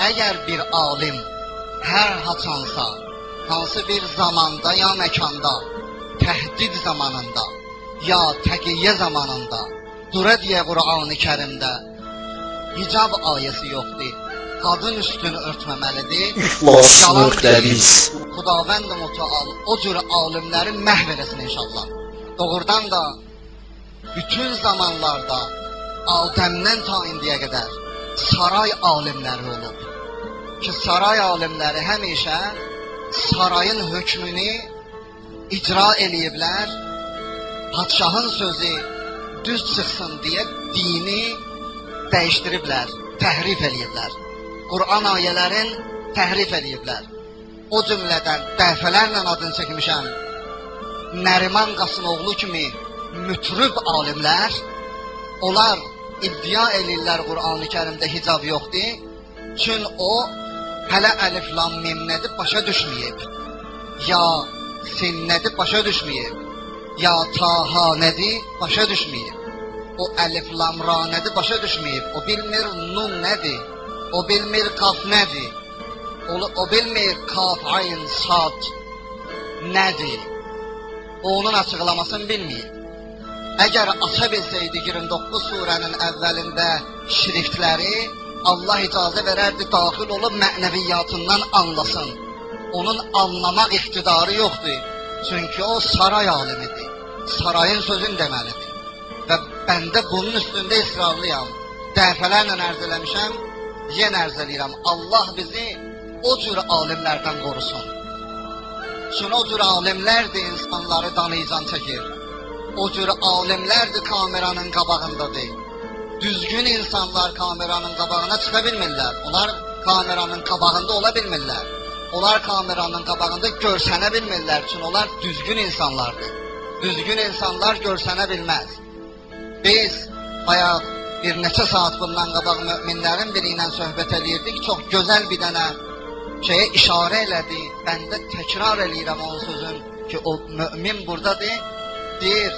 əgər bir alim hər haçansa, hansı bir zamanda ya məkanda, təhdid zamanında, ya təqiyyə zamanında, dura deyə Qur'an-ı Kərimdə hicab ayəsi yoxdur, qadın üstünü örtməməlidir. İxlas.biz Xudavənd Mütəal o cür alimləri məhv eləsin inşallah. Doğrudan da bütün zamanlarda Adəmdən ta indiyə qədər saray alimləri olub. Ki saray alimləri həmişə sarayın hökmünü icra eləyiblər. Padşahın sözü düz çıxsın deyə dini dəyişdiriblər, təhrif eləyiblər. Qur'an ayələrin təhrif eləyiblər. O cümlədən dəfələrlə adını çəkmişəm. Nəriman Qasımoğlu kimi mütrib alimlər, onlar iddia eləyirlər Qur'an-ı Kərimdə hicab yoxdur. Çün o hələ əlif lam mim nədir başa düşməyib. Ya sin nədir başa düşməyib. Ya taha nədir başa düşməyib. O əlif lam ra nədir başa düşməyib. O bilmir nun nədir. O bilmir qaf nədir. O bilmir kaf ayn sad nədir. O onun açıqlamasını bilməyib. Əgər aça bilsəydi 29 surənin əvvəlində şriftləri, Allah icazə verərdi daxil olub mənəviyyatından anlasın. Onun anlamaq iqtidarı yoxdur. Çünki o saray alimidir. Sarayın sözünü deməlidir. Və bəndə bunun üstündə israrlıyam. Dəfələrlə ərz eləmişəm, yenə ərz eləyirəm. Allah bizi o cür alimlərdən qorusun. Çünki o cür alimlərdir insanları danıycan çəkir. O cür alimlərdir kameranın qabağındadır. Düzgün insanlar kameranın qabağına çıxa bilmirlər. Onlar kameranın qabağında ola bilmirlər. Onlar kameranın qabağında görsənə bilmirlər. Çünki onlar düzgün insanlardır. Düzgün insanlar görsənə bilməz. Biz bayaq bir neçə saat bundan qabaq möminlərin biri ilə söhbət edirdik. Çox gözəl bir dənə şeyə işarə elədi. Mən də təkrar eləyirəm onun sözün ki, o mömin buradadır. Deyir,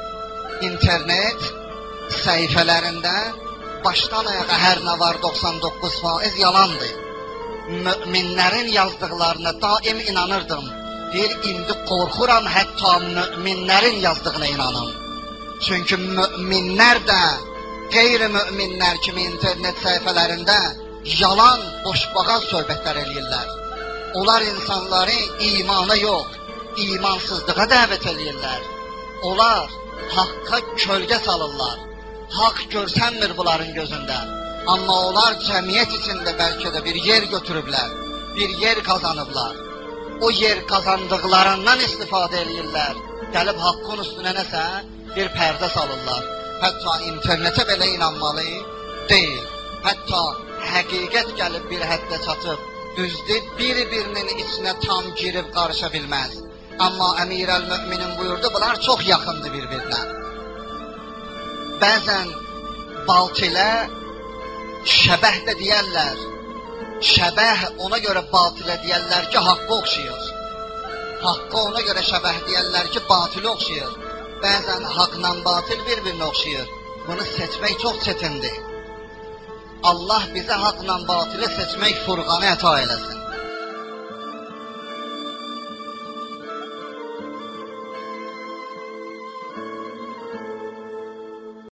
internet səhifələrində başdan ayağa hər nə var 99% yalandır. Möminlərin yazdıqlarına daim inanırdım. Deyir, indi qorxuram hətta möminlərin yazdığına inanım. Çünki möminlər də qeyri-möminlər kimi internet səhifələrində yalan, boşboğaz söhbətlər eləyirlər. Onlar insanları imana yox, imansızlığa dəvət eləyirlər. Onlar haqqa kölgə salırlar. Haqq görsənmir bunların gözündə. Amma onlar cəmiyyət içində bəlkə də bir yer götürüblər, bir yer qazanıblar. O yer qazandıqlarından istifadə eləyirlər. Gəlib haqqın üstünə nəsə bir pərdə salırlar. Hətta internetə belə inanmalı deyil. Hətta həqiqət gəlib bir həddə çatıb, düzdür, bir-birinin içinə tam girib qarışa bilməz. Amma Əmirəl-Möminin buyurdu, bunlar çox yaxındır bir-birinə. Bəzən batilə şəbəh də deyərlər. Şəbəh ona görə batilə deyərlər ki, haqqa oxşayır. Haqqa ona görə şəbəh deyərlər ki, batilə oxşayır. Bəzən haqla batil bir-birinə oxşayır. Bunu seçmək çox çətindir. Allah bizə haqla batili seçmək Furqanı əta eləsin.